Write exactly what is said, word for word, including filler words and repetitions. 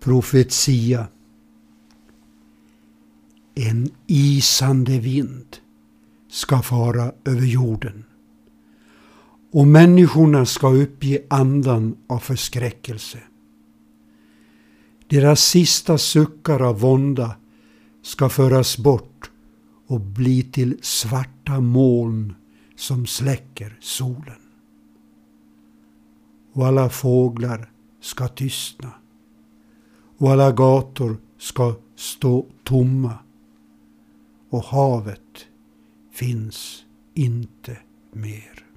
Profetia. En isande vind ska fara över jorden, och människorna ska uppge andan av förskräckelse. Deras sista suckar av vånda ska föras bort och bli till svarta moln som släcker solen. Och alla fåglar ska tystna, och alla gator ska stå tomma, och havet finns inte mer.